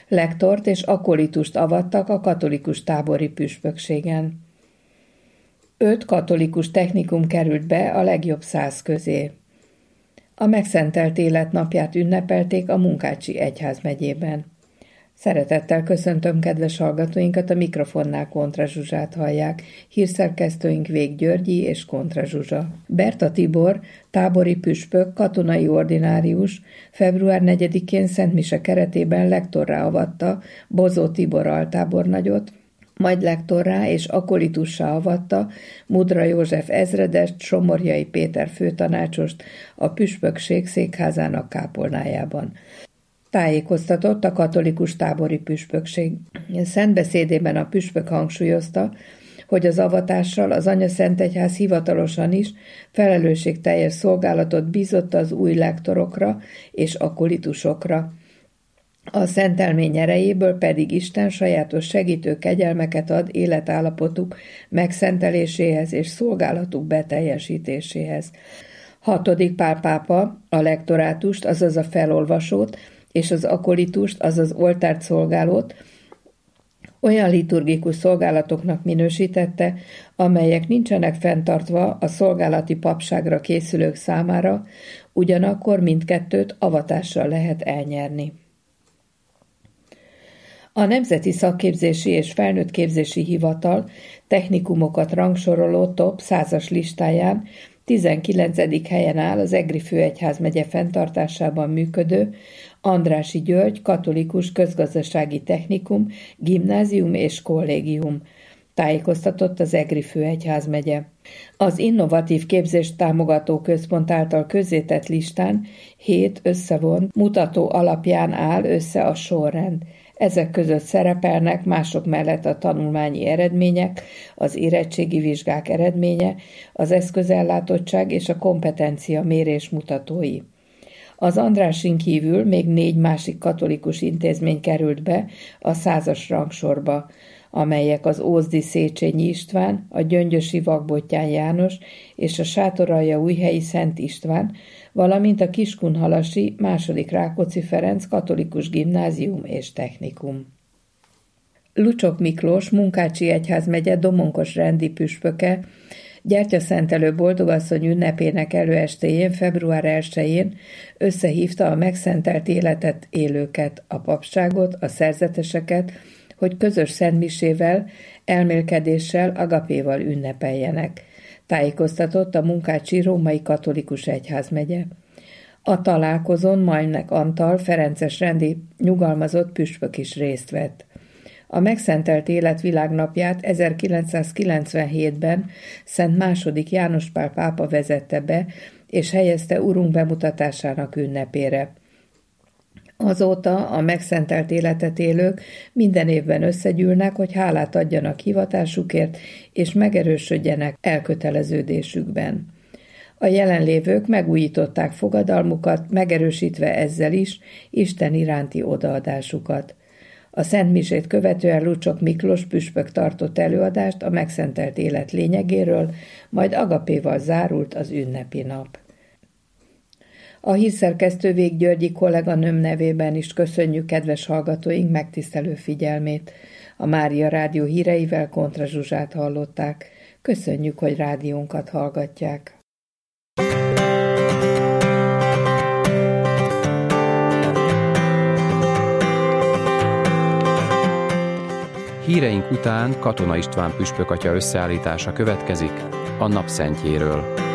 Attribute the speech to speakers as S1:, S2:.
S1: Lektort és akolitust avattak a katolikus tábori püspökségen. 5 katolikus technikum került be a legjobb 100 közé. A megszentelt élet napját ünnepelték a Munkácsi egyházmegyében. Szeretettel köszöntöm kedves hallgatóinkat, a mikrofonnál Kontra Zsuzsát hallják, hírszerkesztőink Vég Györgyi és Kontra Zsuzsa. Berta Tibor, tábori püspök, katonai ordinárius február 4-én Szent Mise keretében lektorrá avatta Bozó Tibor altábornagyot, majd lektorrá és akolitussá avatta Mudra József ezredest, Somorjai Péter főtanácsost a püspökség székházának kápolnájában. Tájékoztatott a katolikus tábori püspökség. Szentbeszédében a püspök hangsúlyozta, hogy az avatással az Anyaszentegyház hivatalosan is felelősségteljes szolgálatot bízott az új lektorokra és akolitusokra. A szentelmény erejéből pedig Isten sajátos segítő kegyelmeket ad életállapotuk megszenteléséhez és szolgálatuk beteljesítéséhez. 6. Pál pápa a lektorátust, azaz a felolvasót, és az akolitust, azaz oltárt szolgálót olyan liturgikus szolgálatoknak minősítette, amelyek nincsenek fenntartva a szolgálati papságra készülők számára, ugyanakkor mindkettőt avatással lehet elnyerni. A Nemzeti Szakképzési és Felnőttképzési Hivatal technikumokat rangsoroló top 100-as listáján 19. helyen áll az Egri főegyházmegye fenntartásában működő Andrássy György katolikus közgazdasági technikum, gimnázium és kollégium, tájékoztatott az Egri főegyházmegye. Az Innovatív Képzést Támogató Központ által közzétett listán 7 összevont mutató alapján áll össze a sorrend. Ezek között szerepelnek mások mellett a tanulmányi eredmények, az érettségi vizsgák eredménye, az eszközellátottság és a kompetencia mérés mutatói. Az Andrássyn kívül még 4 másik katolikus intézmény került be a 100-as rangsorba, amelyek az Ózdi Széchenyi István, a Gyöngyösi Vakbottyán János és a Sátoraljaújhelyi Szent István, valamint a Kiskunhalasi II. Rákóczi Ferenc katolikus gimnázium és technikum. Lucsok Miklós, Munkácsi egyházmegye Domonkos rendi püspöke, gyertyaszentelő boldogasszony ünnepének előestéjén, február 1-én összehívta a megszentelt életet élőket, a papságot, a szerzeteseket, hogy közös szentmisével, elmélkedéssel, agapéval ünnepeljenek. Tájékoztatott a Munkácsi római katolikus egyházmegye. A találkozón Majnek Antal, ferences rendi nyugalmazott püspök is részt vett. A megszentelt élet világnapját 1997-ben Szent II. János Pál pápa vezette be, és helyezte urunk bemutatásának ünnepére. Azóta a megszentelt életet élők minden évben összegyűlnek, hogy hálát adjanak hivatásukért, és megerősödjenek elköteleződésükben. A jelenlévők megújították fogadalmukat, megerősítve ezzel is Isten iránti odaadásukat. A szentmisét követően Lucsok Miklós püspök tartott előadást a megszentelt élet lényegéről, majd agapéval zárult az ünnepi nap. A hírszerkesztő Vég Györgyi kolléganőm nevében is köszönjük kedves hallgatóink megtisztelő figyelmét. A Mária Rádió híreivel Kontra Zsuzsát hallották. Köszönjük, hogy rádiónkat hallgatják.
S2: Híreink után Katona István püspökatya összeállítása következik a napszentjéről.